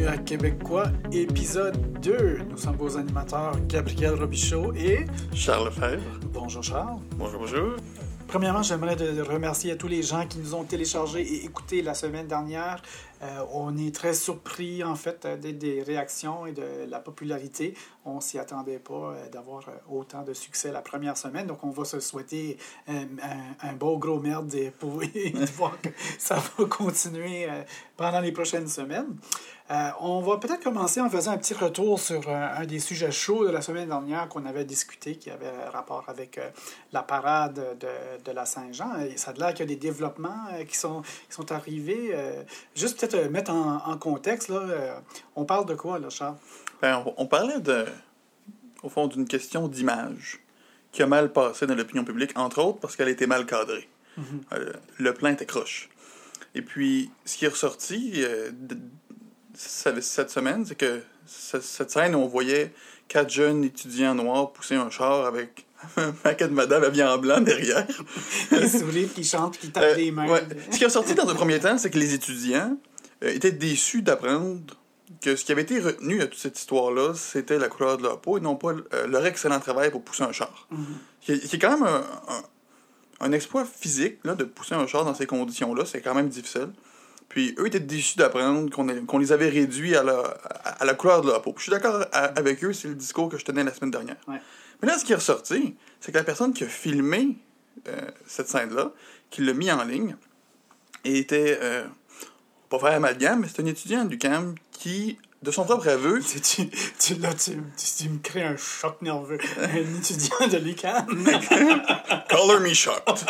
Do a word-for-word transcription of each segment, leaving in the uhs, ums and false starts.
à Québécois, épisode deux. Nous sommes vos animateurs Gabriel Robichaud et... Charles Lefebvre. Bonjour Charles. Bonjour, bonjour. Premièrement, j'aimerais de remercier à tous les gens qui nous ont téléchargé et écouté la semaine dernière. Euh, on est très surpris, en fait, des, des réactions et de la popularité. On ne s'y attendait pas euh, d'avoir autant de succès la première semaine. Donc, on va se souhaiter un, un, un beau gros merde et, pour, et de voir que ça va continuer euh, pendant les prochaines semaines. Euh, on va peut-être commencer en faisant un petit retour sur euh, un des sujets chauds de la semaine dernière qu'on avait discuté, qui avait rapport avec euh, la parade de, de la Saint-Jean. Et ça a l'air qu'il y a des développements euh, qui, sont, qui sont arrivés. Euh, juste peut-être euh, mettre en, en contexte, là, euh, on parle de quoi, là, Charles? Ben, on, on parlait, de, au fond, d'une question d'image qui a mal passé dans l'opinion publique, entre autres parce qu'elle a été mal cadrée. Mm-hmm. Euh, le plan était croche. Et puis, ce qui est ressorti... Euh, de, cette semaine, c'est que cette scène où on voyait quatre jeunes étudiants noirs pousser un char avec un paquet de madame habillée en blanc derrière. Les sourires qui chantent, qui tapent euh, les mains. Ouais. Ce qui est ressorti dans un premier temps, c'est que les étudiants euh, étaient déçus d'apprendre que ce qui avait été retenu à toute cette histoire-là, c'était la couleur de leur peau et non pas euh, leur excellent travail pour pousser un char. Mm-hmm. Qui, est, qui est quand même un, un, un exploit physique, là, de pousser un char dans ces conditions-là. C'est quand même difficile. Puis eux étaient déçus d'apprendre qu'on, est, qu'on les avait réduits à la, à, à la couleur de leur peau. Puis je suis d'accord à, avec eux, c'est le discours que je tenais la semaine dernière. Ouais. Mais là, ce qui est ressorti, c'est que la personne qui a filmé euh, cette scène-là, qui l'a mis en ligne, était, euh, pas faire amalgame, mais c'est un étudiant de l'U Q A M qui, de son propre aveu... tu, tu, tu, là, tu, tu, tu me crées un choc nerveux. Un étudiant de l'U Q A M. Color me shocked.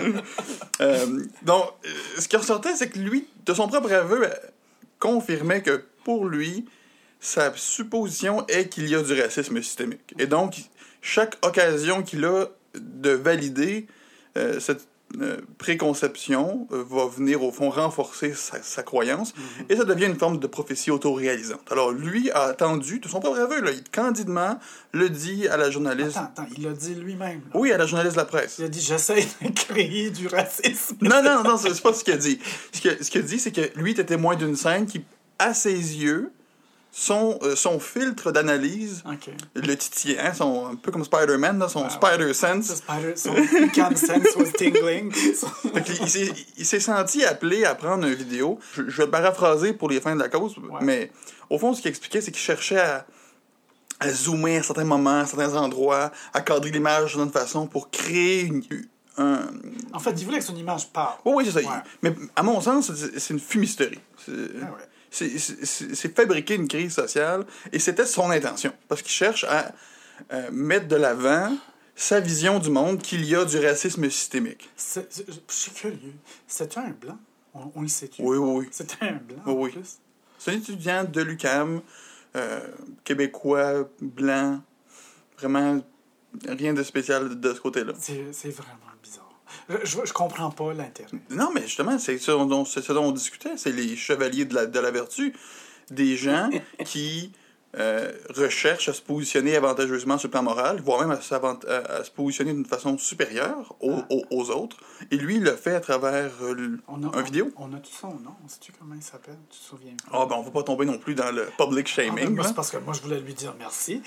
euh, donc, euh, ce qui ressortait, c'est que lui, de son propre aveu, euh, confirmait que pour lui, sa supposition est qu'il y a du racisme systémique. Et donc, chaque occasion qu'il a de valider euh, cette euh, préconception euh, va venir, au fond, renforcer sa, sa croyance. Mm-hmm. Et ça devient une forme de prophétie autoréalisante. Alors, lui a attendu, de son propre aveu, là, il candidement le dit à la journaliste... Attends, attends, il l'a dit lui-même. Là. Oui, à la journaliste de la presse. Il a dit « J'essaie de créer du racisme. » Non, non, non, c'est pas ce qu'il a dit. Ce qu'il a, ce qu'il a dit, c'est que lui était témoin d'une scène qui, à ses yeux, son, euh, son filtre d'analyse, okay. le titillait, hein, son, un peu comme Spider-Man, là, son wow, Spider wow. Sense. Spider, son U Q A M Sense was tingling. il, s'est, il s'est senti appelé à prendre une vidéo. Je, je vais le paraphraser pour les fins de la cause, ouais. Mais au fond, ce qu'il expliquait, c'est qu'il cherchait à, à zoomer à certains moments, à certains endroits, à cadrer l'image d'une façon pour créer une... Un... En fait, il voulait que son image parle. Oui, oui, c'est ça. Ouais. Mais à mon sens, c'est, c'est une fumisterie. C'est... Ah ouais. C'est, c'est, c'est fabriquer une crise sociale, et c'était son intention. Parce qu'il cherche à euh, mettre de l'avant sa vision du monde qu'il y a du racisme systémique. C'est, c'est, je suis curieux. C'était un blanc? On, on le sait-tu? Oui, oui, oui. C'était un blanc, oui, en oui. plus? C'est un étudiant de l'U Q A M, euh, québécois, blanc, vraiment rien de spécial de ce côté-là. C'est, c'est vraiment bizarre. Je, je comprends pas l'intérêt. Non, mais justement, c'est ce dont, c'est ce dont on discutait. C'est les chevaliers de la, de la vertu. Des gens qui euh, recherchent à se positionner avantageusement sur le plan moral, voire même à, à, à se positionner d'une façon supérieure aux, ah. aux, aux autres. Et lui, il le fait à travers euh, on a, un vidéo. On, on a tout son nom. Sais-tu comment il s'appelle? Tu te souviens? Ah, oh, ben, on va pas tomber non plus dans le public shaming. Ah, ben, c'est parce que moi, je voulais lui dire merci.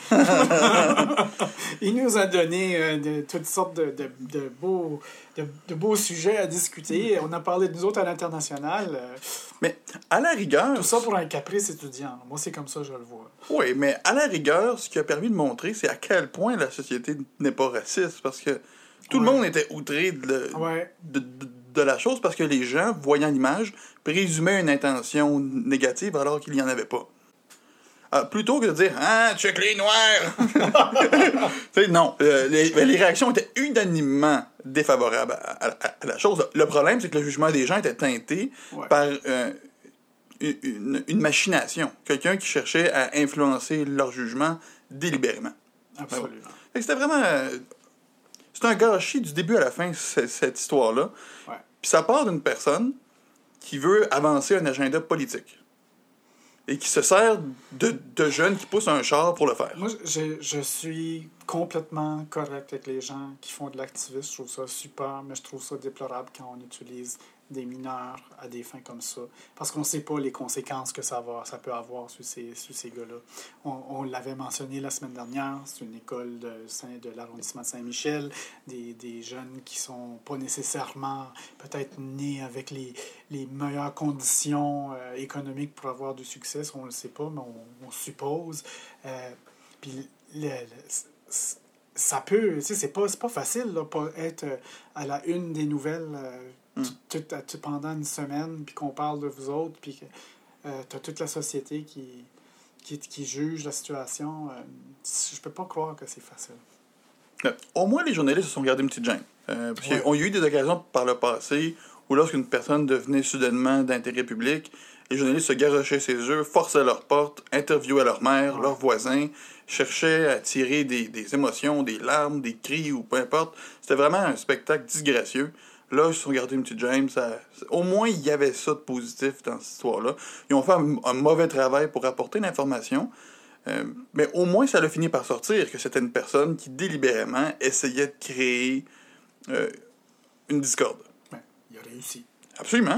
Il nous a donné euh, de, toutes sortes de, de, de, beaux, de, de beaux sujets à discuter. On a parlé de nous autres à l'international. Euh, mais à la rigueur... Tout ça pour un caprice étudiant. Moi, c'est comme ça que je le vois. Oui, mais à la rigueur, ce qui a permis de montrer, c'est à quel point la société n'est pas raciste. Parce que tout ouais. le monde était outré de, le, ouais. de, de, de la chose parce que les gens, voyant l'image, présumaient une intention négative alors qu'il n'y en avait pas. Alors, plutôt que de dire « Ah, check les noirs! » Non, euh, les, les réactions étaient unanimement défavorables à, à, à la chose. Le problème, c'est que le jugement des gens était teinté ouais. par euh, une, une machination. Quelqu'un qui cherchait à influencer leur jugement délibérément. Absolument. Ouais. C'était vraiment... Euh, c'est un gâchis du début à la fin, cette, cette histoire-là. Ouais. Puis ça part d'une personne qui veut avancer un agenda politique. Et qui se sert de, de jeunes qui poussent un char pour le faire. Moi, je, je suis complètement correct avec les gens qui font de l'activisme. Je trouve ça super, mais je trouve ça déplorable quand on utilise des mineurs à des fins comme ça. Parce qu'on ne sait pas les conséquences que ça, va, ça peut avoir sur ces, sur ces gars-là. On, on l'avait mentionné la semaine dernière, c'est une école de, Saint, de l'arrondissement de Saint-Michel, des, des jeunes qui sont pas nécessairement peut-être nés avec les, les meilleures conditions euh, économiques pour avoir du succès, on ne le sait pas, mais on, on suppose. Euh, puis le, le, ça peut, tu sais, c'est pas, c'est pas facile, là, pas être à la une des nouvelles euh, mm. tout, tout, tout, pendant une semaine, puis qu'on parle de vous autres, puis que euh, t'as toute la société qui, qui, qui juge la situation. Euh, je peux pas croire que c'est facile. Euh, au moins, les journalistes se sont gardés une petite gêne. Euh, parce ouais. qu'il y a eu des occasions par le passé où lorsqu'une personne devenait soudainement d'intérêt public, les journalistes se garochaient ses œufs, forçaient leurs portes, interviewaient leur mère, ouais. leurs voisins, cherchaient à tirer des, des émotions, des larmes, des cris ou peu importe. C'était vraiment un spectacle disgracieux. Là, ils se sont gardés une petite James. Ça, au moins, il y avait ça de positif dans cette histoire-là. Ils ont fait un, un mauvais travail pour apporter l'information, euh, mais au moins, ça a fini par sortir que c'était une personne qui, délibérément, essayait de créer euh, une discorde. Ouais, il a réussi. Absolument.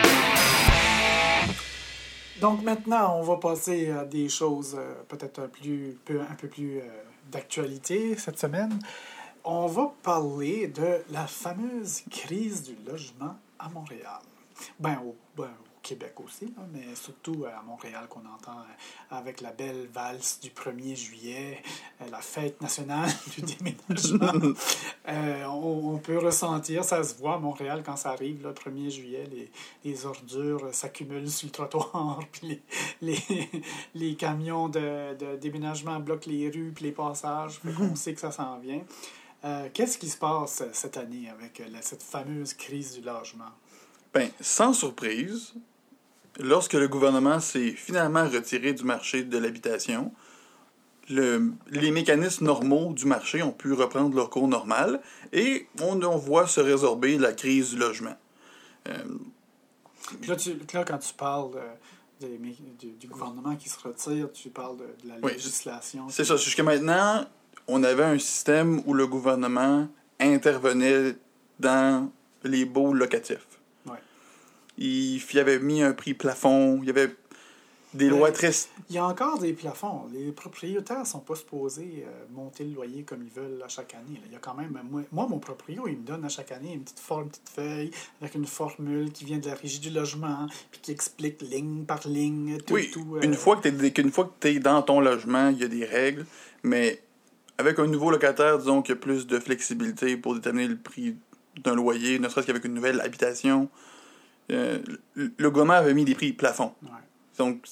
Donc maintenant, on va passer à des choses euh, peut-être un, plus, peu, un peu plus euh, d'actualité cette semaine. On va parler de la fameuse crise du logement à Montréal. Ben, au, ben, au Québec aussi, là, mais surtout à Montréal qu'on entend avec la belle valse du premier juillet, la fête nationale du déménagement. euh, on, on peut ressentir, ça se voit à Montréal quand ça arrive, le premier juillet, les, les ordures s'accumulent sur le trottoir, puis les, les, les camions de, de déménagement bloquent les rues, puis les passages, fait qu'on sait que ça s'en vient. Euh, qu'est-ce qui se passe cette année avec la, cette fameuse crise du logement? Bien, sans surprise, lorsque le gouvernement s'est finalement retiré du marché de l'habitation, le, les mécanismes normaux du marché ont pu reprendre leur cours normal et on, on voit se résorber la crise du logement. Euh, là, tu, là, quand tu parles de, de, du, du gouvernement qui se retire, tu parles de, de la oui, législation. C'est ça. Jusqu'à maintenant, on avait un système où le gouvernement intervenait dans les baux locatifs. Ouais. Il y avait mis un prix plafond, il y avait des lois très... Il y a encore des plafonds. Les propriétaires ne sont pas supposés euh, monter le loyer comme ils veulent à chaque année. Là. Il y a quand même... Moi, moi, mon proprio, il me donne à chaque année une petite, for- une petite feuille avec une formule qui vient de la Régie du logement puis qui explique ligne par ligne, tout, oui, tout. Euh... Une fois que tu es, fois que t'es dans ton logement, il y a des règles, mais avec un nouveau locataire, disons qu'il y a plus de flexibilité pour déterminer le prix d'un loyer, ne serait-ce qu'avec une nouvelle habitation. Euh, le, le gouvernement avait mis des prix plafonds. Ouais. Donc,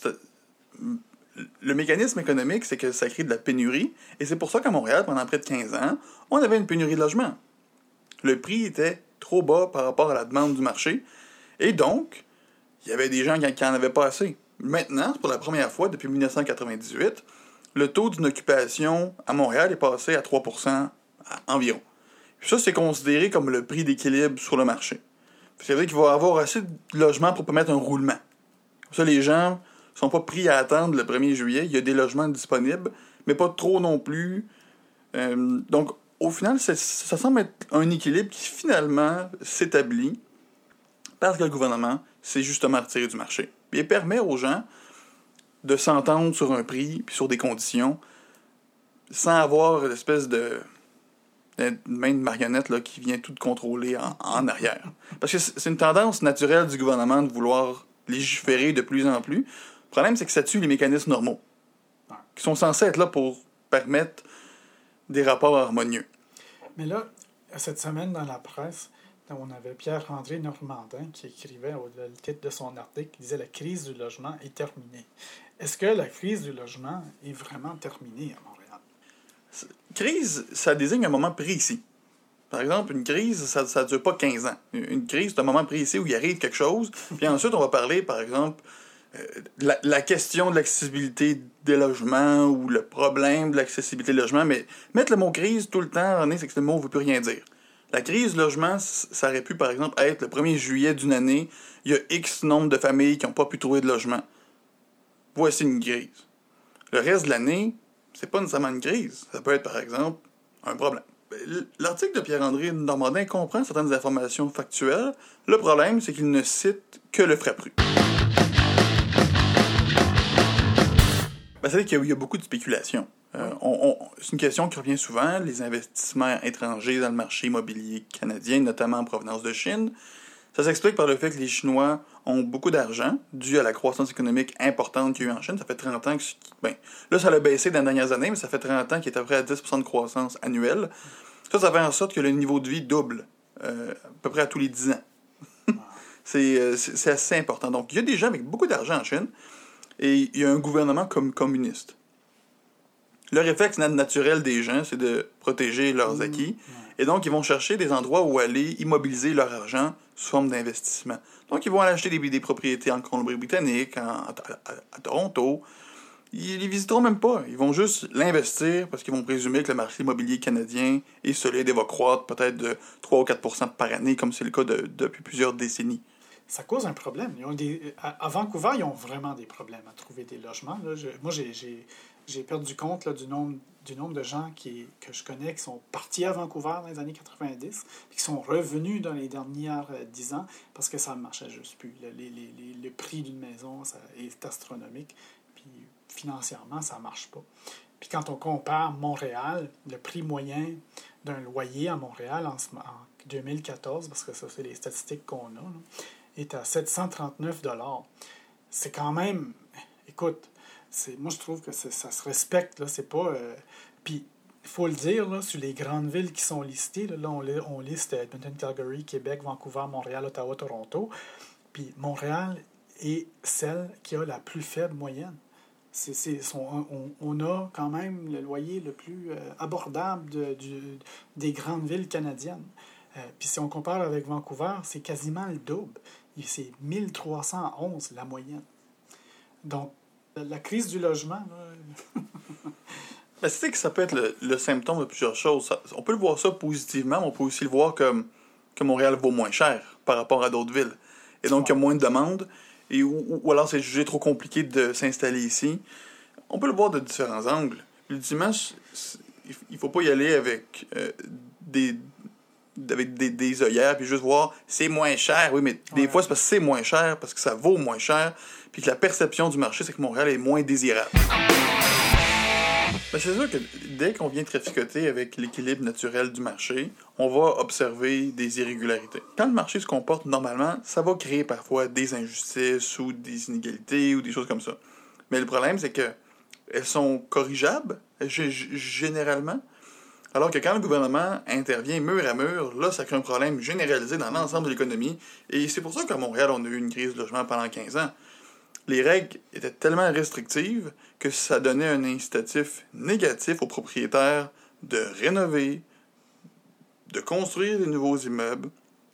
le mécanisme économique, c'est que ça crée de la pénurie. Et c'est pour ça qu'à Montréal, pendant près de quinze ans, on avait une pénurie de logements. Le prix était trop bas par rapport à la demande du marché. Et donc, il y avait des gens qui n'en avaient pas assez. Maintenant, pour la première fois depuis dix-neuf cent quatre-vingt-dix-huit, le taux d'une occupation à Montréal est passé à trois pour cent environ. Puis ça, c'est considéré comme le prix d'équilibre sur le marché. Ça veut dire qu'il va y avoir assez de logements pour permettre un roulement. Ça, les gens ne sont pas pris à attendre le premier juillet. Il y a des logements disponibles, mais pas trop non plus. Euh, donc, au final, ça semble être un équilibre qui, finalement, s'établit parce que le gouvernement s'est justement retiré du marché. Puis il permet aux gens de s'entendre sur un prix puis sur des conditions sans avoir l'espèce de... une main de marionnette là, qui vient tout contrôler en, en arrière. Parce que c'est une tendance naturelle du gouvernement de vouloir légiférer de plus en plus. Le problème, c'est que ça tue les mécanismes normaux, qui sont censés être là pour permettre des rapports harmonieux. Mais là, cette semaine, dans la presse, on avait Pierre-André Normandin qui écrivait au le titre de son article, qui disait « La crise du logement est terminée ». Est-ce que la crise du logement est vraiment terminée à Montréal? Crise, ça désigne un moment précis. Par exemple, une crise, ça ne dure pas quinze ans. Une crise, c'est un moment précis où il arrive quelque chose. Puis ensuite, on va parler, par exemple, euh, la, la question de l'accessibilité des logements ou le problème de l'accessibilité des logements. Mais mettre le mot crise tout le temps, c'est que le mot ne veut plus rien dire. La crise du logement, ça aurait pu, par exemple, être le premier juillet d'une année. Il y a X nombre de familles qui n'ont pas pu trouver de logement. Voici une crise. Le reste de l'année, c'est pas nécessairement une crise. Ça peut être, par exemple, un problème. L'article de Pierre-André Normandin comprend certaines informations factuelles. Le problème, c'est qu'il ne cite que le Frappru. Ben, c'est-à-dire qu'il y a beaucoup de spéculation. Euh, on, on, c'est une question qui revient souvent. Les investissements étrangers dans le marché immobilier canadien, notamment en provenance de Chine, ça s'explique par le fait que les Chinois ont beaucoup d'argent, dû à la croissance économique importante qu'il y a eu en Chine. Ça fait trente ans que... Ben, là, ça a baissé dans les dernières années, mais ça fait trente ans qu'il est à peu près à dix pour cent de croissance annuelle. Ça, ça fait en sorte que le niveau de vie double, euh, à peu près à tous les dix ans. c'est, euh, c'est, c'est assez important. Donc, il y a des gens avec beaucoup d'argent en Chine, et il y a un gouvernement comme communiste. Le réflexe naturel des gens, c'est de protéger leurs acquis. Et donc, ils vont chercher des endroits où aller immobiliser leur argent sous forme d'investissement. Donc, ils vont aller acheter des, des propriétés en Colombie-Britannique, en, à, à, à Toronto. Ils les visiteront même pas. Ils vont juste l'investir parce qu'ils vont présumer que le marché immobilier canadien est solide et va croître peut-être de trois ou quatre pour cent par année, comme c'est le cas de, depuis plusieurs décennies. Ça cause un problème. Ils ont des, à, à Vancouver, ils ont vraiment des problèmes à trouver des logements. Là. Je, moi, j'ai, j'ai, j'ai perdu compte là, du, nombre, du nombre de gens qui, que je connais qui sont partis à Vancouver dans les années quatre-vingt-dix et qui sont revenus dans les dernières dix ans parce que ça ne marchait juste plus. Le, les, les, les, le prix d'une maison ça est astronomique. Puis financièrement, ça ne marche pas. Puis quand on compare Montréal, le prix moyen d'un loyer à Montréal en, en deux mille quatorze, parce que ça, c'est les statistiques qu'on a, là, est à sept cent trente-neuf dollars. C'est quand même... Écoute, c'est, moi, je trouve que c'est, ça se respecte. Là, c'est pas... Euh, puis, il faut le dire, là, sur les grandes villes qui sont listées, là, là on, on liste Edmonton, Calgary, Québec, Vancouver, Montréal, Ottawa, Toronto. Puis, Montréal est celle qui a la plus faible moyenne. C'est, c'est, son, on, on a quand même le loyer le plus euh, abordable de, du, des grandes villes canadiennes. Euh, puis si on compare avec Vancouver, c'est quasiment le double. C'est mille trois cent onze la moyenne. Donc, la crise du logement... Là... ben, c'est que ça peut être le, le symptôme de plusieurs choses. Ça, on peut le voir ça positivement, mais on peut aussi le voir comme que Montréal vaut moins cher par rapport à d'autres villes. Et donc, il y a moins de demandes. Et, ou, ou alors, c'est jugé trop compliqué de s'installer ici. On peut le voir de différents angles. Ultimement, il ne faut pas y aller avec euh, des... avec des, des œillères, puis juste voir, c'est moins cher. Oui, mais des ouais. fois, c'est parce que c'est moins cher, parce que ça vaut moins cher, puis que la perception du marché, c'est que Montréal est moins désirable. Ben, c'est sûr que dès qu'on vient traficoter avec l'équilibre naturel du marché, on va observer des irrégularités. Quand le marché se comporte normalement, ça va créer parfois des injustices ou des inégalités ou des choses comme ça. Mais le problème, c'est que elles sont corrigeables, g- g- généralement. Alors que quand le gouvernement intervient mur à mur, là, ça crée un problème généralisé dans l'ensemble de l'économie. Et c'est pour ça qu'à Montréal, on a eu une crise de logement pendant quinze ans. Les règles étaient tellement restrictives que ça donnait un incitatif négatif aux propriétaires de rénover, de construire des nouveaux immeubles.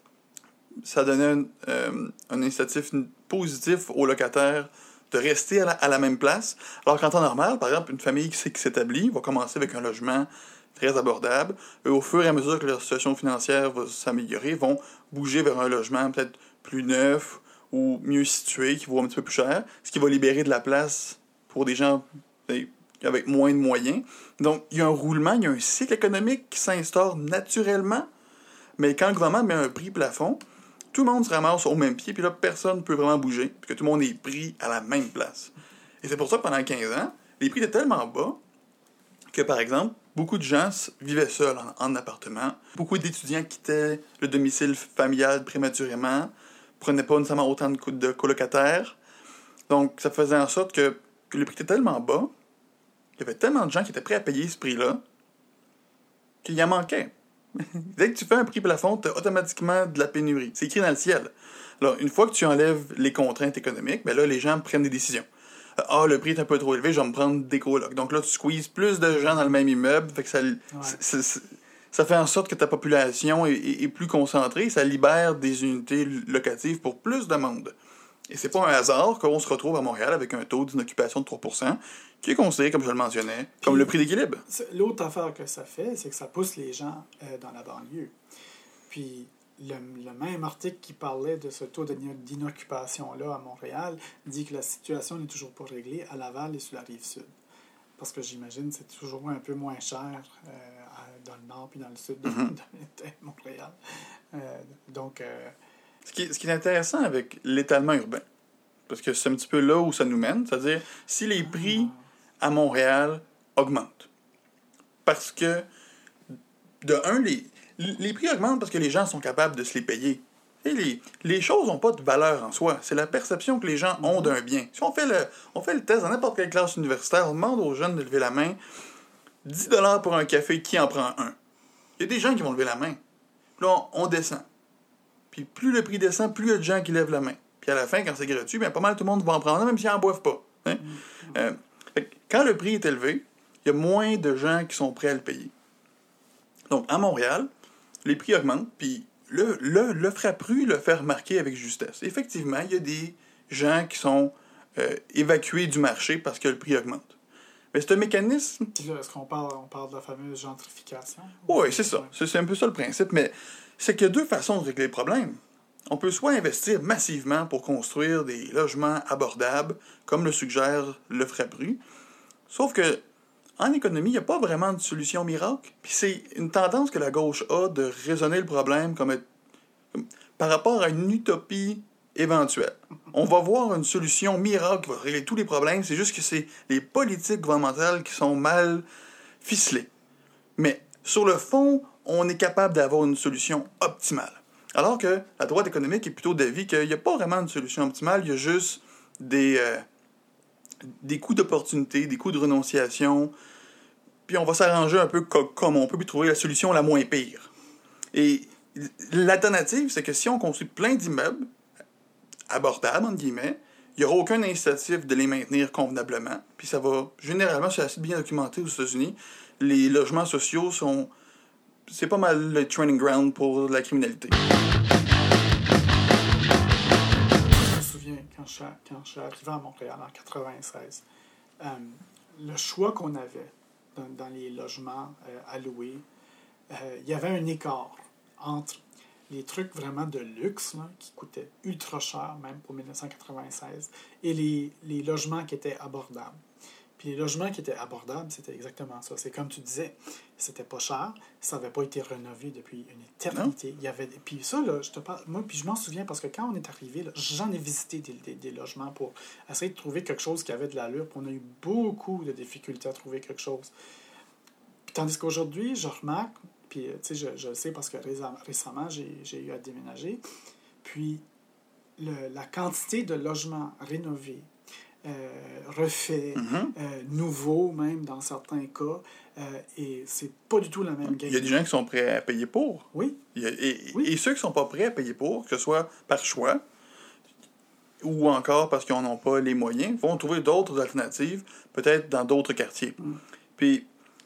Ça donnait un, euh, un incitatif positif aux locataires de rester à la, à la même place. Alors qu'en temps normal, par exemple, une famille qui, qui s'établit va commencer avec un logement très abordable. Et au fur et à mesure que leur situation financière va s'améliorer, vont bouger vers un logement peut-être plus neuf ou mieux situé, qui vaut un petit peu plus cher, ce qui va libérer de la place pour des gens avec moins de moyens. Donc, il y a un roulement, il y a un cycle économique qui s'instaure naturellement, mais quand le gouvernement met un prix plafond, tout le monde se ramasse au même pied, puis là, personne ne peut vraiment bouger, parce que tout le monde est pris à la même place. Et c'est pour ça que pendant quinze ans, les prix étaient tellement bas que, par exemple, beaucoup de gens vivaient seuls en, en appartement. Beaucoup d'étudiants quittaient le domicile familial prématurément, prenaient pas nécessairement autant de, co- de colocataires. Donc, ça faisait en sorte que, que le prix était tellement bas, qu'il y avait tellement de gens qui étaient prêts à payer ce prix-là, qu'il y en manquait. Dès que tu fais un prix plafond, tu as automatiquement de la pénurie. C'est écrit dans le ciel. Alors, une fois que tu enlèves les contraintes économiques, ben là, les gens prennent des décisions. Ah, le prix est un peu trop élevé, je vais me prendre des colocs. Donc là, tu squeezes plus de gens dans le même immeuble, fait que ça, ouais. c'est, c'est, ça fait en sorte que ta population est, est, est plus concentrée, ça libère des unités locatives pour plus de monde. Et c'est pas un hasard qu'on se retrouve à Montréal avec un taux d'inoccupation de trois pour cent, qui est considéré, comme je le mentionnais, comme Puis, le prix d'équilibre. L'autre affaire que ça fait, c'est que ça pousse les gens euh, dans la banlieue. Puis le, le même article qui parlait de ce taux d'inoccupation-là à Montréal dit que la situation n'est toujours pas réglée à Laval et sur la Rive-Sud. parce que j'imagine que c'est toujours un peu moins cher euh, dans le nord puis dans le sud de, Mm-hmm. de, de Montréal. Euh, donc... Euh, Ce qui, est, ce qui est intéressant avec l'étalement urbain, parce que c'est un petit peu là où ça nous mène, c'est-à-dire si les prix à Montréal augmentent, parce que, de un, les, les prix augmentent parce que les gens sont capables de se les payer. Et les, les choses n'ont pas de valeur en soi. C'est la perception que les gens ont d'un bien. Si on fait le, on fait le test dans n'importe quelle classe universitaire, on demande aux jeunes de lever la main, dix dollars pour un café, qui en prend un? Il y a des gens qui vont lever la main. Puis là, on, on descend. Puis plus le prix descend, plus il y a de gens qui lèvent la main. Puis à la fin, quand c'est gratuit, bien, pas mal tout le monde va en prendre un, même s'ils n'en boivent pas. Hein? Mm-hmm. Euh, quand le prix est élevé, il y a moins de gens qui sont prêts à le payer. Donc, à Montréal, les prix augmentent, puis le, le, le Frappru le fait remarquer avec justesse. Effectivement, il y a des gens qui sont euh, évacués du marché parce que le prix augmente. Mais c'est un mécanisme... Puis là, est-ce qu'on parle, on parle de la fameuse gentrification? Oui, c'est ça. C'est, c'est un peu ça le principe, mais c'est qu'il y a deux façons de régler le problème. On peut soit investir massivement pour construire des logements abordables, comme le suggère le Frappru, sauf que en économie, il n'y a pas vraiment de solution miracle. Puis c'est une tendance que la gauche a de raisonner le problème comme, comme par rapport à une utopie éventuelle. On va voir une solution miracle qui va régler tous les problèmes, c'est juste que c'est les politiques gouvernementales qui sont mal ficelées. Mais sur le fond, on est capable d'avoir une solution optimale. Alors que la droite économique est plutôt d'avis qu'il n'y a pas vraiment de solution optimale, il y a juste des, euh, des coûts d'opportunité, des coûts de renonciation, puis on va s'arranger un peu co- comme on peut, puis trouver la solution la moins pire. Et l'alternative, c'est que si on construit plein d'immeubles, abordables, entre guillemets, il n'y aura aucun incitatif de les maintenir convenablement, puis ça va, généralement, c'est assez bien documenté aux États-Unis, les logements sociaux sont... c'est pas mal le training ground pour la criminalité. Je me souviens, quand je, quand je suis arrivé à Montréal en quatre-vingt-seize, euh, le choix qu'on avait dans, dans les logements euh, à louer, euh, il y avait un écart entre les trucs vraiment de luxe, là, qui coûtaient ultra cher, même pour dix-neuf cent quatre-vingt-seize, et les, les logements qui étaient abordables. Puis les logements qui étaient abordables, c'était exactement ça. C'est comme tu disais, c'était pas cher, ça n'avait pas été rénové depuis une éternité. Il y avait, puis ça, là, je te parle, moi, puis je m'en souviens parce que quand on est arrivé, là, j'en ai visité des, des, des logements pour essayer de trouver quelque chose qui avait de l'allure. Puis on a eu beaucoup de difficultés à trouver quelque chose. Puis tandis qu'aujourd'hui, je remarque, puis tu sais, je, je le sais parce que récemment, j'ai, j'ai eu à déménager, puis le, la quantité de logements rénovés, Euh, refait, Mm-hmm. euh, nouveau même dans certains cas, euh, et c'est pas du tout la même game. Il y a des gens qui sont prêts à payer pour. Oui. Il y a, et, Oui. et ceux qui sont pas prêts à payer pour, que ce soit par choix ou encore parce qu'ils n'ont pas les moyens, vont trouver d'autres alternatives, peut-être dans d'autres quartiers. Mm. Puis,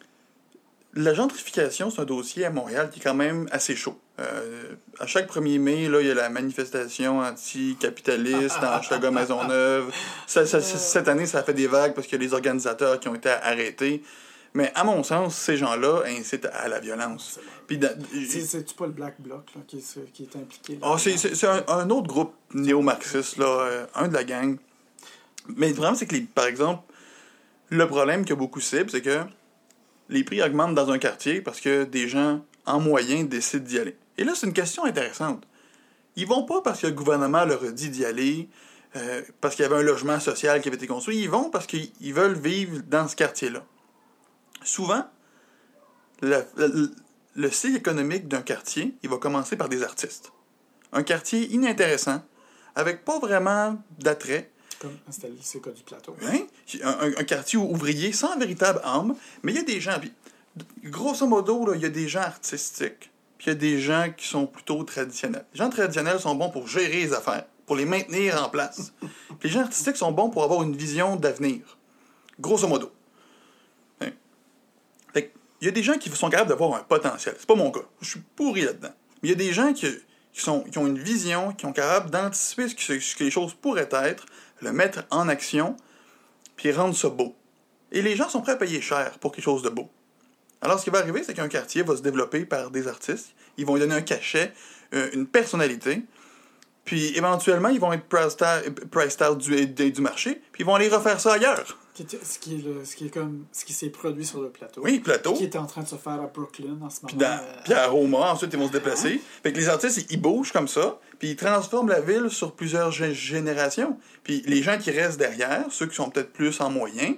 la gentrification, c'est un dossier à Montréal qui est quand même assez chaud. Euh, à chaque premier mai, là, il y a la manifestation anticapitaliste dans Hochelaga-Maisonneuve. Ça, ça, cette année, ça a fait des vagues parce qu'il y a des organisateurs qui ont été arrêtés. Mais à mon sens, ces gens-là incitent à la violence. Puis dans, c'est, c'est-tu pas le Black Bloc là, qui, est, qui est impliqué? Là, oh, c'est, c'est, c'est un, un autre groupe néo-marxiste, là, euh, un de la gang. Mais le problème, c'est que, les, par exemple, le problème que beaucoup ciblent, c'est que les prix augmentent dans un quartier parce que des gens, en moyenne, décident d'y aller. Et là, c'est une question intéressante. Ils vont pas parce que le gouvernement leur a dit d'y aller, euh, parce qu'il y avait un logement social qui avait été construit. Ils vont parce qu'ils veulent vivre dans ce quartier-là. Souvent, le, le, le cycle économique d'un quartier, il va commencer par des artistes. Un quartier inintéressant, avec pas vraiment d'attrait. Comme c'était le lycée du Plateau. Hein? Un, un, un quartier ouvrier sans véritable âme, mais il y a des gens, puis, grosso modo, là, il y a des gens artistiques, puis il y a des gens qui sont plutôt traditionnels. Les gens traditionnels sont bons pour gérer les affaires, pour les maintenir en place. Puis les gens artistiques sont bons pour avoir une vision d'avenir. Grosso modo. Hein? Fait il y a des gens qui sont capables d'avoir un potentiel. C'est pas mon cas. Je suis pourri là-dedans. Mais il y a des gens qui, qui, sont, qui ont une vision, qui sont capables d'anticiper ce que, ce que les choses pourraient être, le mettre en action, puis rendre ça beau. Et les gens sont prêts à payer cher pour quelque chose de beau. Alors, ce qui va arriver, c'est qu'un quartier va se développer par des artistes. Ils vont lui donner un cachet, euh, une personnalité. Puis, éventuellement, ils vont être priced out du, du marché. Puis, ils vont aller refaire ça ailleurs. Qui était, ce, qui est le, ce qui est comme ce qui s'est produit sur le plateau. Oui, plateau. Qui est en train de se faire à Brooklyn en ce moment. Puis, dans, euh, puis à Roma, ensuite, ils vont se déplacer. Hein? Fait que les artistes, ils bougent comme ça, puis ils transforment la ville sur plusieurs gé- générations. Puis les gens qui restent derrière, ceux qui sont peut-être plus en moyen,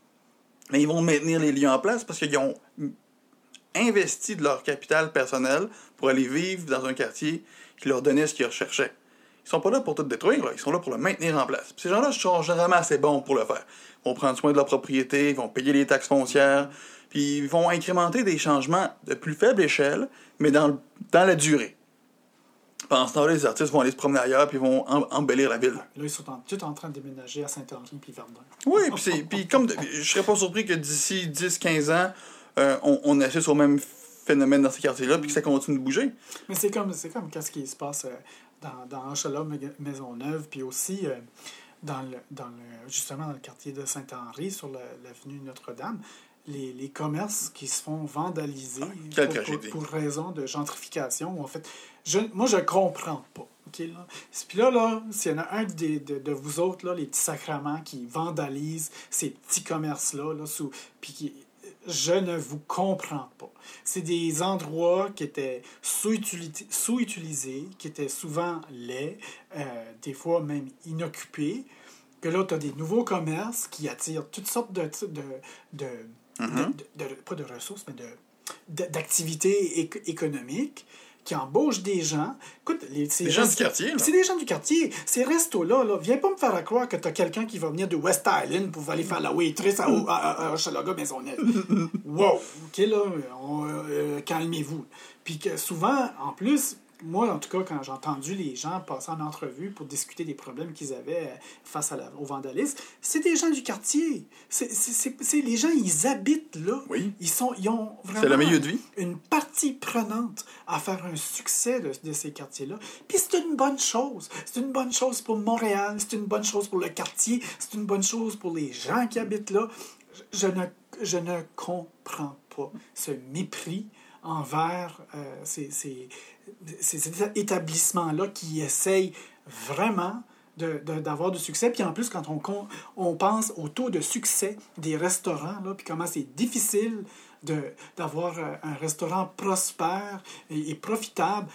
mais ils vont maintenir les lieux en place parce qu'ils ont investi de leur capital personnel pour aller vivre dans un quartier qui leur donnait ce qu'ils recherchaient. Ils sont pas là pour tout détruire, là. Ils sont là pour le maintenir en place. Puis ces gens-là sont généralement assez bons pour le faire. Ils vont prendre soin de leur propriété, ils vont payer les taxes foncières, puis ils vont incrémenter des changements de plus faible échelle, mais dans, le- dans la durée. Pendant ce temps-là, les artistes vont aller se promener ailleurs, puis ils vont em- embellir la ville. Là, ils sont en, tout en train de déménager à Saint-Henri puis Verdun. Oui, puis c'est, puis comme, de- je serais pas surpris que d'ici dix quinze ans, euh, on, on assiste au même phénomène dans ces quartiers-là, puis que ça continue de bouger. Mais c'est comme, c'est comme qu'est-ce qui se passe euh, dans, dans Hochelaga, Maisonneuve, puis aussi euh, dans le, dans le, justement dans le quartier de Saint-Henri, sur la- l'avenue Notre-Dame. Les, les commerces qui se font vandaliser Quelle pour, pour, tragédie. pour raison de gentrification. En fait, je, moi, je comprends pas. Okay, là? Puis là, là s'il y en a un de, de, de vous autres, là, les petits sacrements qui vandalisent ces petits commerces-là, là, sous, puis qui, je ne vous comprends pas. C'est des endroits qui étaient sous-utilisés, sous-utilisés qui étaient souvent laids, euh, des fois même inoccupés. Que là, tu as des nouveaux commerces qui attirent toutes sortes de... de, de, Mm-hmm. de, de, de pas de ressources, mais de, de, d'activités éco- économiques qui embauchent des gens. Écoute, les, ces Les gens du restos- quartier, là. C'est des gens du quartier. Ces restos-là, là, viens pas me faire croire que tu as quelqu'un qui va venir de West Island pour aller faire la waitress à, à, à, à Hochelaga Maisonneuve. Wow! OK, là, on, euh, calmez-vous. Puis que souvent, en plus, moi, en tout cas, quand j'ai entendu les gens passer en entrevue pour discuter des problèmes qu'ils avaient face à la, au vandalisme, c'est des gens du quartier. C'est, c'est, c'est, c'est, les gens, ils habitent là. Oui. Ils, sont, ils ont vraiment C'est le milieu de vie. une partie prenante à faire un succès de, de ces quartiers-là. Puis c'est une bonne chose. C'est une bonne chose pour Montréal, c'est une bonne chose pour le quartier, c'est une bonne chose pour les gens qui habitent là. Je, je, ne, je ne comprends pas ce mépris envers euh, ces, ces, ces établissements-là qui essayent vraiment de, de, d'avoir du succès. Puis en plus, quand on, on pense au taux de succès des restaurants, là, puis comment c'est difficile de, d'avoir un restaurant prospère et, et profitable,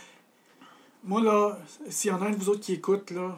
moi, là, s'il y en a un de vous autres qui écoute, là...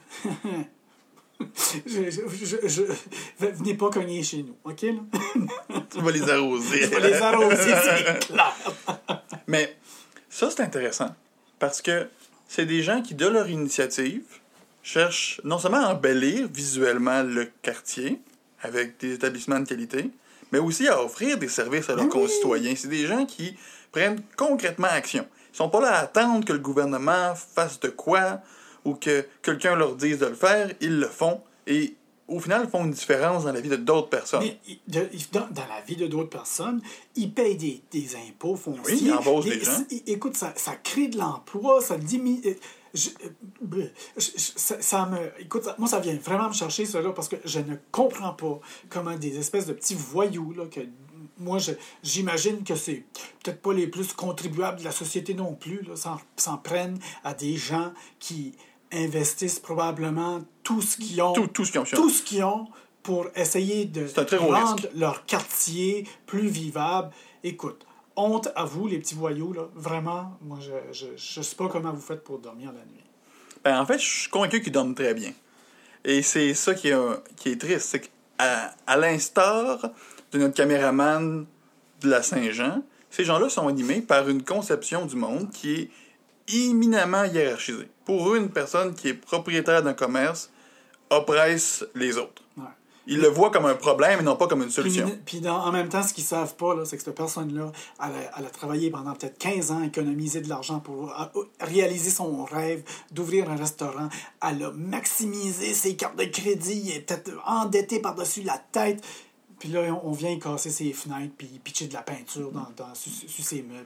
Je, je, je, je, venez pas cogner chez nous, OK? Là? Tu vas les arroser. Je vais les arroser, c'est clair. Mais ça, c'est intéressant. Parce que c'est des gens qui, de leur initiative, cherchent non seulement à embellir visuellement le quartier avec des établissements de qualité, mais aussi à offrir des services à leurs Oui. concitoyens. C'est des gens qui prennent concrètement action. Ils sont pas là à attendre que le gouvernement fasse de quoi ou que quelqu'un leur dise de le faire. Ils le font. Et au final, ils font une différence dans la vie de d'autres personnes. Mais de, dans, dans la vie de d'autres personnes, ils payent des, des impôts fonciers. Oui, ils embauchent des gens. Écoute, ça, ça crée de l'emploi, ça diminue... Je, je, je, ça, ça me, écoute, ça, moi, ça vient vraiment me chercher, cela, parce que je ne comprends pas comment des espèces de petits voyous, là, que moi, je, j'imagine que c'est peut-être pas les plus contribuables de la société non plus, là, s'en, s'en prennent à des gens qui investissent probablement tout ce qu'ils ont, Tout, tout ce qu'ils ont. tout ce qu'ils ont pour essayer de C'est un très gros rendre risque. leur quartier plus vivable. Écoute, honte à vous, les petits voyous, là. Vraiment, moi, je ne sais pas comment vous faites pour dormir la nuit. Ben, en fait, je suis convaincu qu'ils dorment très bien. Et c'est ça qui est, un- qui est triste. C'est qu'à à l'instar de notre caméraman de la Saint-Jean, ces gens-là sont animés par une conception du monde qui est éminemment hiérarchisée. Pour eux, une personne qui est propriétaire d'un commerce oppresse les autres. Ouais. Ils le voient comme un problème et non pas comme une solution. Puis, puis dans, en même temps, ce qu'ils savent pas, là, c'est que cette personne-là, elle a, elle a travaillé pendant peut-être quinze ans, économisé de l'argent pour a, réaliser son rêve d'ouvrir un restaurant. Elle a maximisé ses cartes de crédit, elle est peut-être endettée par-dessus la tête. Puis là, on, on vient casser ses fenêtres puis pitcher de la peinture dans, dans, sur, sur ses meubles.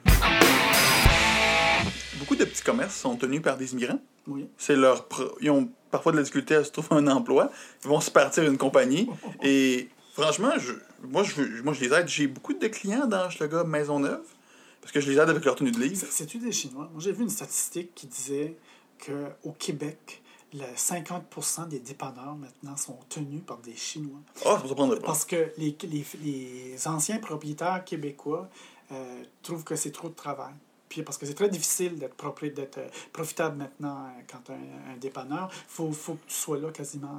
Beaucoup de petits commerces sont tenus par des immigrants. Oui. C'est leur pro- Ils ont parfois de la difficulté à se trouver un emploi. Ils vont se partir une compagnie. Et franchement, je... Moi, je veux... moi, je les aide. J'ai beaucoup de clients dans Hochelaga Maisonneuve parce que je les aide avec leur tenue de livre. C'est- C'est-tu des Chinois? Moi, j'ai vu une statistique qui disait qu'au Québec, le cinquante pour cent des dépanneurs maintenant sont tenus par des Chinois. Ah, ça ne pas. Parce que les, les, les anciens propriétaires québécois euh, trouvent que c'est trop de travail. Puis parce que c'est très difficile d'être, propri- d'être euh, profitable maintenant euh, quand tu as un, un dépanneur. Il faut, faut que tu sois là quasiment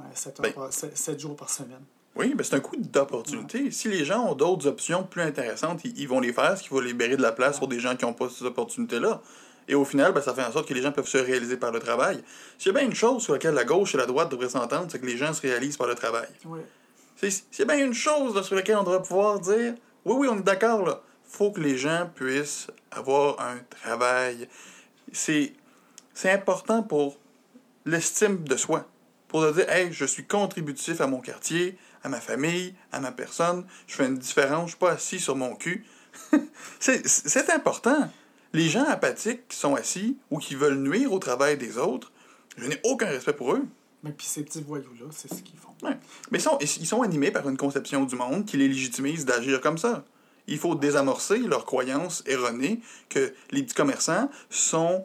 sept jours par semaine. Oui, mais c'est un coup d'opportunité. Ouais. Si les gens ont d'autres options plus intéressantes, ils, ils vont les faire, ce qui va libérer de la place ouais. pour des gens qui n'ont pas ces opportunités-là. Et au final, ben, ça fait en sorte que les gens peuvent se réaliser par le travail. S'il y a bien une chose sur laquelle la gauche et la droite devraient s'entendre, c'est que les gens se réalisent par le travail. Oui. C'est, s'il y a bien une chose là, sur laquelle on devrait pouvoir dire « Oui, oui, on est d'accord, là. Il faut que les gens puissent avoir un travail. » C'est, c'est important pour l'estime de soi. Pour te dire « Hey, je suis contributif à mon quartier, à ma famille, à ma personne. Je fais une différence. Je ne suis pas assis sur mon cul. » c'est, c'est important. Les gens apathiques qui sont assis ou qui veulent nuire au travail des autres, je n'ai aucun respect pour eux. Mais puis ces petits voyous-là, c'est ce qu'ils font. Ouais. Mais ils sont, ils sont animés par une conception du monde qui les légitimise d'agir comme ça. Il faut désamorcer leur croyance erronée que les petits commerçants sont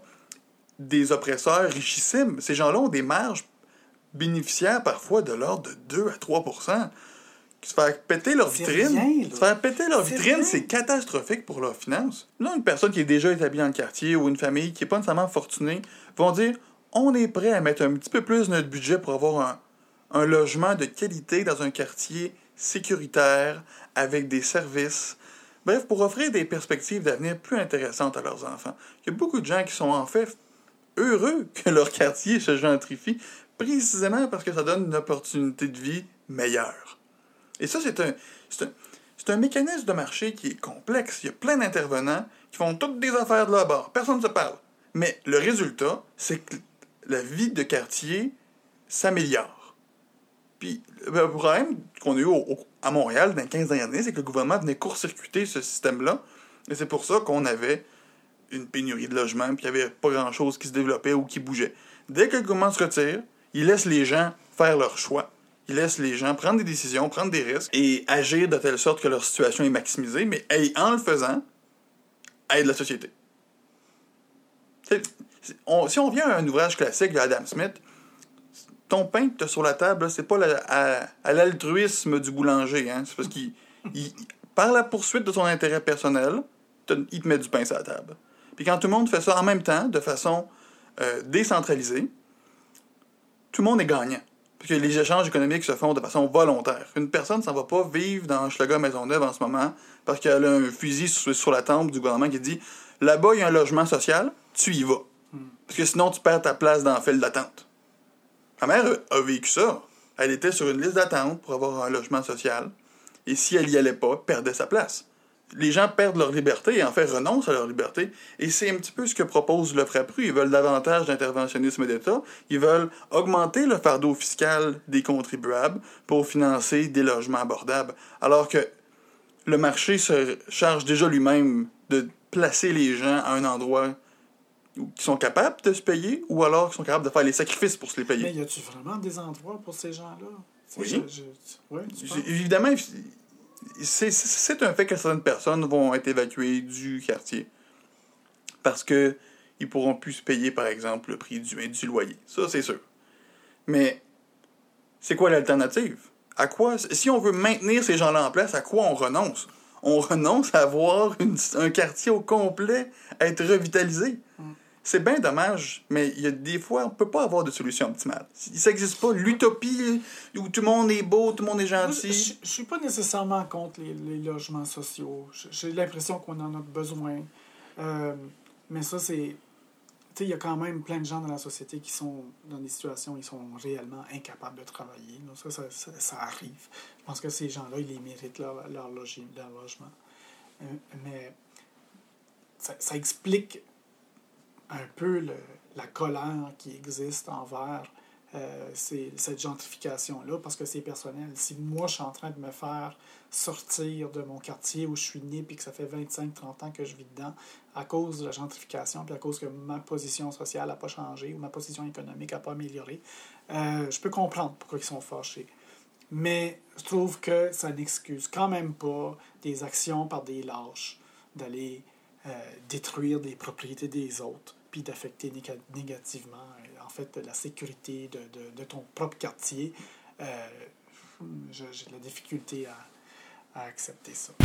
des oppresseurs richissimes. Ces gens-là ont des marges bénéficiaires parfois de l'ordre de deux à trois pour cent. Se faire péter leur c'est vitrine, rien, se faire péter leur c'est vitrine, rien. c'est catastrophique pour leurs finances. Là, une personne qui est déjà établie dans le quartier ou une famille qui n'est pas nécessairement fortunée vont dire on est prêt à mettre un petit peu plus de notre budget pour avoir un, un logement de qualité dans un quartier sécuritaire avec des services. Bref, pour offrir des perspectives d'avenir plus intéressantes à leurs enfants. Il y a beaucoup de gens qui sont en fait heureux que leur quartier se gentrifie précisément parce que ça donne une opportunité de vie meilleure. Et ça, c'est un, c'est, un, c'est un mécanisme de marché qui est complexe. Il y a plein d'intervenants qui font toutes des affaires de leur bord. Personne ne se parle. Mais le résultat, c'est que la vie de quartier s'améliore. Puis, le problème qu'on a eu au, au, à Montréal dans les quinze dernières années, c'est que le gouvernement venait court-circuiter ce système-là. Et c'est pour ça qu'on avait une pénurie de logements, puis il n'y avait pas grand-chose qui se développait ou qui bougeait. Dès que le gouvernement se retire, il laisse les gens faire leur choix. Il laisse les gens prendre des décisions, prendre des risques et agir de telle sorte que leur situation est maximisée, mais en le faisant, aide la société. C'est, c'est, on, si on revient à un ouvrage classique de Adam Smith, ton pain que tu as sur la table, là, c'est pas la, à, à l'altruisme du boulanger. Hein? C'est parce qu'il, il, par la poursuite de son intérêt personnel, il te met du pain sur la table. Puis quand tout le monde fait ça en même temps, de façon euh, décentralisée, tout le monde est gagnant. Parce que les échanges économiques se font de façon volontaire. Une personne ne s'en va pas vivre dans Hochelaga Maisonneuve en ce moment parce qu'elle a un fusil sur, sur la tempe du gouvernement qui dit « Là-bas, il y a un logement social, tu y vas. Mm. Parce que sinon, tu perds ta place dans le fil d'attente. » Ma mère a, a vécu ça. Elle était sur une liste d'attente pour avoir un logement social. Et si elle n'y allait pas, elle perdait sa place. Les gens perdent leur liberté et en fait renoncent à leur liberté. Et c'est un petit peu ce que propose le FRAPRU. Ils veulent davantage d'interventionnisme d'État. Ils veulent augmenter le fardeau fiscal des contribuables pour financer des logements abordables. Alors que le marché se charge déjà lui-même de placer les gens à un endroit qui sont capables de se payer ou alors qui sont capables de faire les sacrifices pour se les payer. Mais y a-tu vraiment des endroits pour ces gens-là? C'est oui. Je, je... Ouais, tu penses? Évidemment, c'est, c'est un fait que certaines personnes vont être évacuées du quartier parce qu'ils ne pourront plus se payer, par exemple, le prix du, du loyer. Ça, c'est sûr. Mais c'est quoi l'alternative? À quoi, si on veut maintenir ces gens-là en place, à quoi on renonce? On renonce à voir une, un quartier au complet être revitalisé. Mm. C'est bien dommage, mais il y a des fois, on ne peut pas avoir de solution optimale. Ça n'existe pas. L'utopie où tout le monde est beau, tout le monde est gentil. Je ne suis pas nécessairement contre les, les logements sociaux. J'ai l'impression qu'on en a besoin. Euh, mais ça, c'est... Tu sais, il y a quand même plein de gens dans la société qui sont dans des situations où ils sont réellement incapables de travailler. Donc ça, ça, ça, ça arrive. Je pense que ces gens-là, ils les méritent, leur, leur, logis, leur logement. Euh, mais ça, ça explique un peu le, la colère qui existe envers euh, ces, cette gentrification-là, parce que c'est personnel. Si moi, je suis en train de me faire sortir de mon quartier où je suis né, puis que ça fait vingt-cinq trente ans que je vis dedans, à cause de la gentrification, puis à cause que ma position sociale n'a pas changé, ou ma position économique n'a pas amélioré, euh, je peux comprendre pourquoi ils sont fâchés. Mais je trouve que ça n'excuse quand même pas des actions par des lâches, d'aller euh, détruire des propriétés des autres, puis d'affecter néga- négativement, en fait, de la sécurité de, de, de ton propre quartier. Euh, j'ai de la difficulté à, à accepter ça.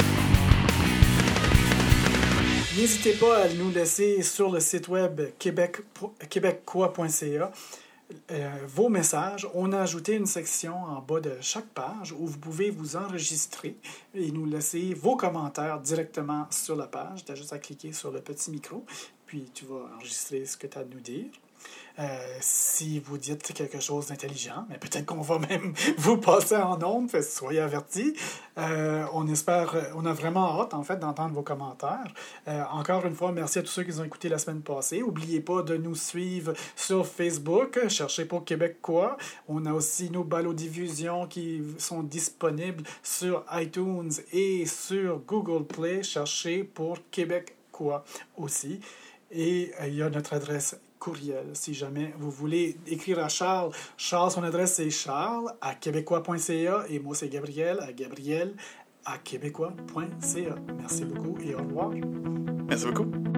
N'hésitez pas à nous laisser sur le site web québec québecquois point c a euh, vos messages. On a ajouté une section en bas de chaque page où vous pouvez vous enregistrer et nous laisser vos commentaires directement sur la page. Tu as juste à cliquer sur le petit micro, puis tu vas enregistrer ce que tu as à nous dire. Euh, si vous dites quelque chose d'intelligent, mais peut-être qu'on va même vous passer en ondes, fait, soyez avertis. Euh, on espère, on a vraiment hâte en fait d'entendre vos commentaires. Euh, encore une fois, merci à tous ceux qui nous ont écoutés la semaine passée. N'oubliez pas de nous suivre sur Facebook, cherchez pour Québecquois. On a aussi nos balodiffusions qui sont disponibles sur iTunes et sur Google Play. Cherchez pour Québecquois aussi. Et euh, il y a notre adresse courriel, si jamais vous voulez écrire à Charles. Charles, son adresse, c'est charles à québecquois point c a et moi, c'est Gabriel à Gabriel à québecquois point c a. Merci beaucoup et au revoir. Merci beaucoup.